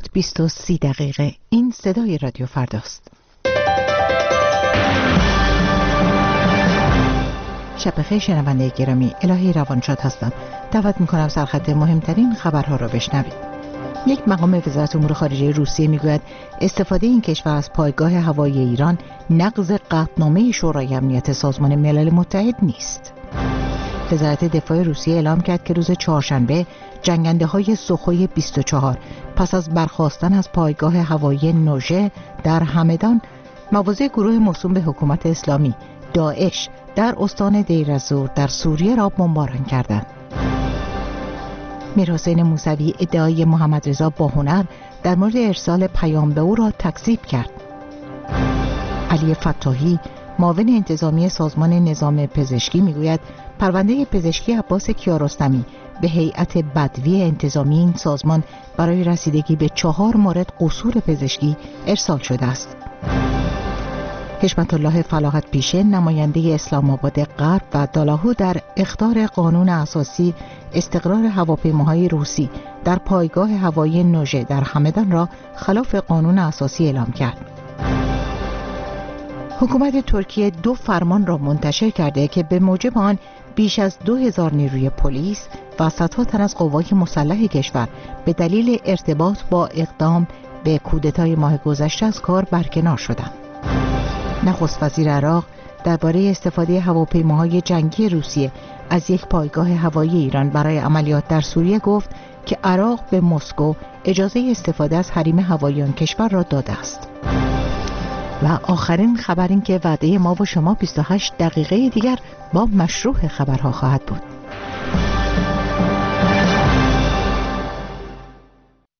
7:20 این صدای رادیو فرداست. شب بخیر شنونده گرامی، الهی روانشاد هستم. دعوت میکنم سرخط مهمترین خبرها را بشنوید. یک مقام وزارت امور خارجه روسیه میگوید استفاده این کشور از پایگاه هوایی ایران نقض قطعنامه شورای امنیت سازمان ملل متحد نیست. وزارت دفاع روسیه اعلام کرد که روز چهارشنبه جنگنده‌های سوخوی 24 پس از برخاستن از پایگاه هوایی نوژه در همدان مواضع گروه موسوم به حکومت اسلامی داعش در استان دیر الزور در سوریه را بمباران کردند. میرحسین موسوی ادعای محمد رضا باهنر در مورد ارسال پیام به او را تکذیب کرد. علی فتاحی معاون انتظامی سازمان نظام پزشکی میگوید پرونده پزشکی عباس کیارستمی به هیئت بدوی انتظامی این سازمان برای رسیدگی به 4 مورد قصور پزشکی ارسال شده است. حشمت الله فلاحت پیشه نماینده اسلام آباد غرب و دالاهو در اخطار قانون اساسی استقرار هواپیماهای روسی در پایگاه هوایی نوژه در همدان را خلاف قانون اساسی اعلام کرد. حکومت ترکیه 2 فرمان را منتشر کرده که به موجب آن بیش از 2000 نیروی پلیس و صدها تن از قوای مسلح کشور به دلیل ارتباط با اقدام به کودتای ماه گذشته از کار برکنار شدند. نخست وزیر عراق درباره استفاده هواپیماهای جنگی روسیه از یک پایگاه هوایی ایران برای عملیات در سوریه گفت که عراق به مسکو اجازه استفاده از حریم هوایی آن کشور را داده است. و آخرین خبر این که وعده ما و شما 28 دقیقه دیگر با مشروع خبرها خواهد بود.